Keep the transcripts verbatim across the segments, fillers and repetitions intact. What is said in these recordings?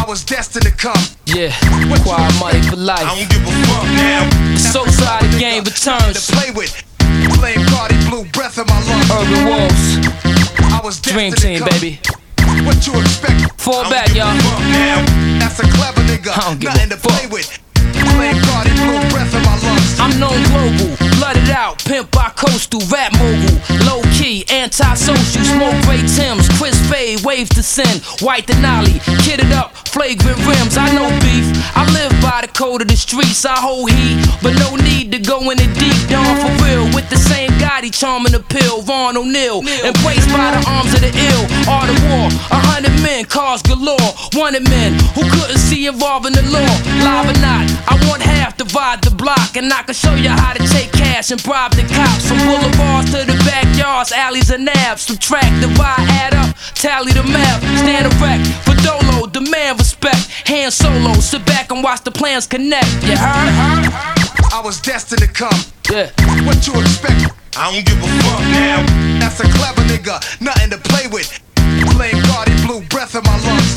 I was destined to come. Yeah, quiet money for life. I don't give a fuck now. The soul side of the game returns. To play with. Flame Cardi, blue breath in my lungs. Urban Wolves. I was Dream destined Team, to come. baby. What you expect? Fall back, y'all. That's a clever nigga. I don't give Nothing a to play fuck. with. Flame Cardi, blue breath in my lungs. I'm known global, blooded out, pimp by coastal, rap mogul, low key, anti-social, smoke gray Timbs, Chris Fade, wave to sin, white Denali, kitted up, flagrant rims. I know beef, I live by the code of the streets. I hold heat, but no need to go in it deep. Down for real, with the same Gotti charming appeal. Ron O'Neal, embraced by the arms of the ill. Art of war, a hundred men, cars galore. Wanted men who couldn't see involving the law. Live or not, I want half, divide the block, and I can show you how to take cash and bribe the cops. From boulevards to the backyards, alleys and nabs. Subtract, divide, add up, tally the math. Stand erect for Dolo, demand respect. Hand solo, sit back and watch the plans connect. You heard? I was destined to come. Yeah. What you expect? I don't give a fuck now. That's a clever nigga, nothing to play with. Flame Cardi, blue breath in my lungs.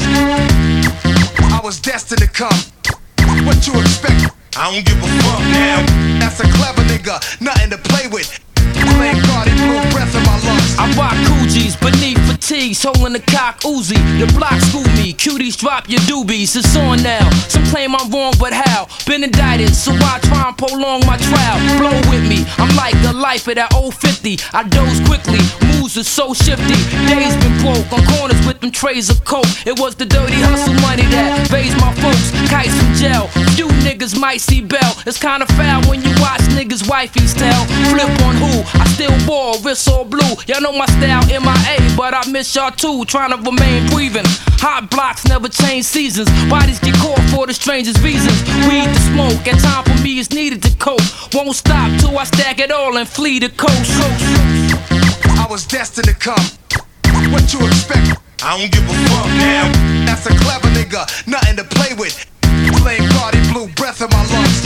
I was destined to come. What you expect? I don't give a fuck now. That's a clever nigga, nothing to play with. Flame Cardi, blue breath in my lungs. I rock Coogis beneath fatigues, holding the cock Uzi. The block school me, cuties drop your doobies. It's on now. Some claim I'm wrong, but how? Been indicted, so I try and prolong my trial. Blow with me, I'm like the life of that old fifty. I doze quickly, moves are so shifty. Days been broke on corners with them trays of coke. It was the dirty hustle money that raised my folks. Kites from jail, few niggas might see Bell. It's kinda foul when you watch niggas' wifeys tell. Flip on who? I still ball, wrist all blue. Y'all know my style, M I A, but I miss y'all too. Trying to remain breathing. Hot blocks never change seasons. Bodies get caught for the strangest reasons. Weed to smoke, and time for me is needed to cope. Won't stop till I stack it all and flee the coast. I was destined to come. What you expect? I don't give a fuck now. That's a clever nigga, nothing to play with. Flame Cardi, blue breath in my lungs.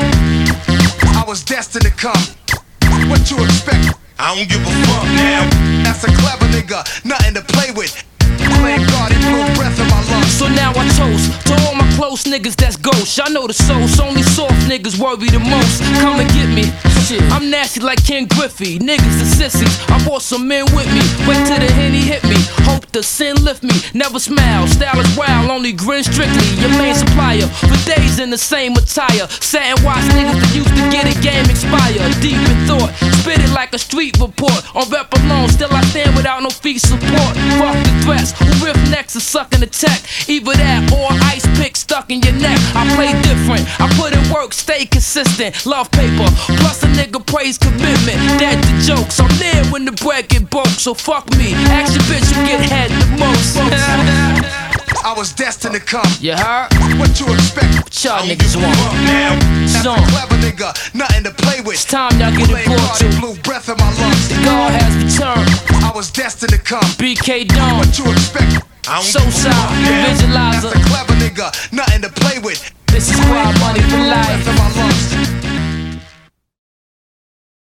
I was destined to come. What you expect? I don't give a fuck now. That's a clever nigga, nothing to play with. Flame Cardi, blue breath in my lungs. So now I toast to all my close niggas that's ghosts. Y'all know the sauce, only soft niggas worry the most. Come and get me. Shit, I'm nasty like Ken Griffey. Niggas are sissies, I brought some men with me. Wait till the Henny hit me, hope the sin lift me. Never smile, style is wild, only grin strictly. Your main supplier, for days in the same attire. Sat and watch niggas that used to get a game expire. Deep in thought, spit it like a street report. On rep alone, still I stand without no feet support. Fuck the threats, who riff next and sucking the tech. Either that or ice pick stuck in your neck. I play different, I put in work, stay consistent. Love paper, plus a nigga praise commitment. That's the jokes, I'm there when the bread get broke. So fuck me, ask your bitch who get head the most. I was destined to come. You heard? What you expect? What y'all niggas want? Now, that's Son. a clever nigga, nothing to play with. It's time y'all get it Flame brought Cardi, to. blue breath in my lungs. God has returned. I was destined to come. B K Dawn, What you expect? I don't So give a Side, fuck the now. Visualizer. That's a clever nigga, nothing to play with. This is Quiet Money for Blue life. breath in my lungs.